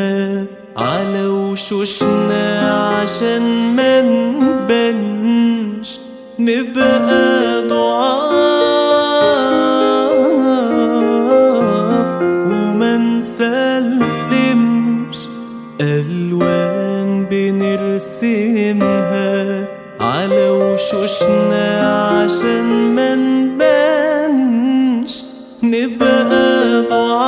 منها على وشوشنا عشان ما نبانش نبقى ضعاف وما نسلمش. ألوان بنرسمها على وشوشنا عشان ما نبانش نبقى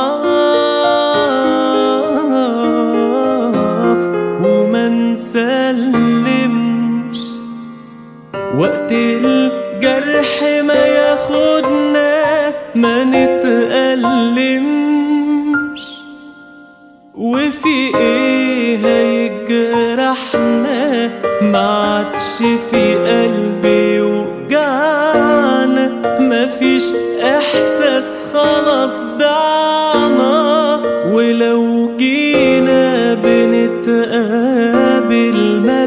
ضعاف وما نسلمش. وقت الجرح ما ياخدنا ما نتألمش، وفي ايه هيجرحنا ما عادش في قلبي وجعنا. مفيش احساس خلاص ضعنا، ولو جينا بنتقابل ما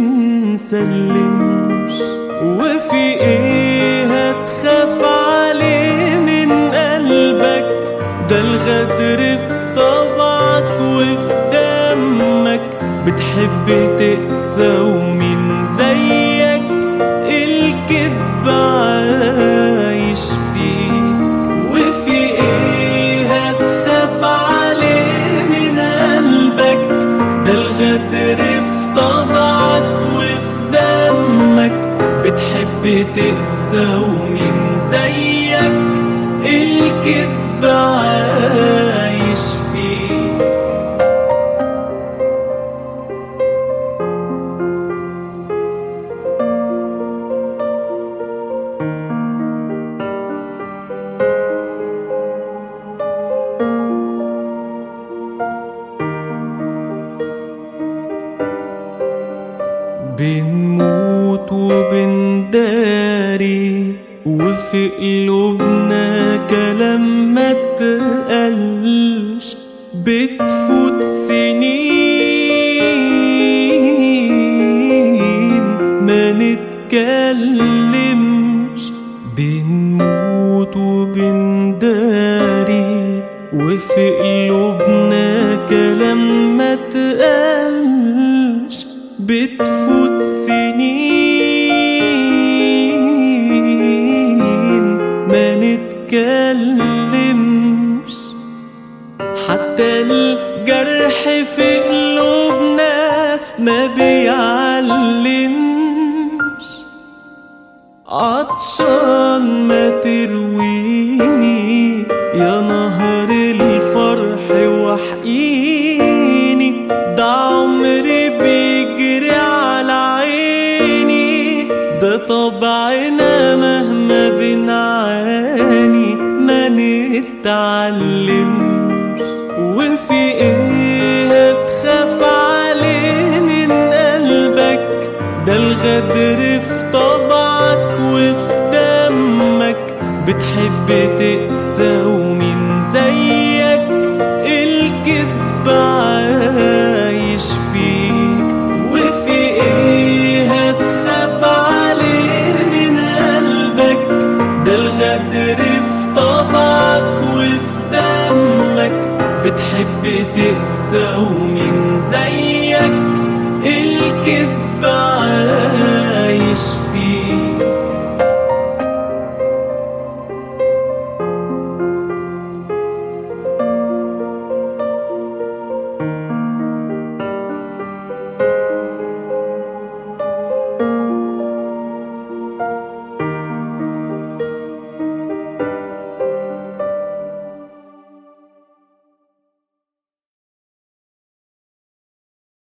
بنسلمش. وفي ايه هتخاف عليه من قلبك؟ ده الغدر في طبعك وفي دمك، بتحب تقسى ومين زيك الكدب عايش فيك. وفي ايه هتخاف عليه من قلبك؟ ده الغدر في طبعك وفي دمك، بتحب تقسى ومين زيك الكدب عايش فيك. بنموت وبنداري وفي قلوبنا كلام ما تقلش. بتفوت سنين ما نتكلمش. بنموت وبنداري وفي قلوبنا كلام ما تقلش. بتفوت سنين ما نتكلمش. حتى الجرح في قلوبنا ما بيعلمش. عطشان ما ترويني يا نهر الفرح واحقيني. ده عمري بيجري على عيني، ده طبعنا مهما بنعاني ما نتعلمش. وفي ايه هتخاف عليه من قلبك؟ ده الغدر في طبعك وفي دمك، بتحب تقسى ومين زيك الكدب عايش فيك. وفي ايه هتخاف عليه من قلبك؟ ده الغدر في طبعك وفي دمك، بتحب تقسى ومين زيك الكدب عايش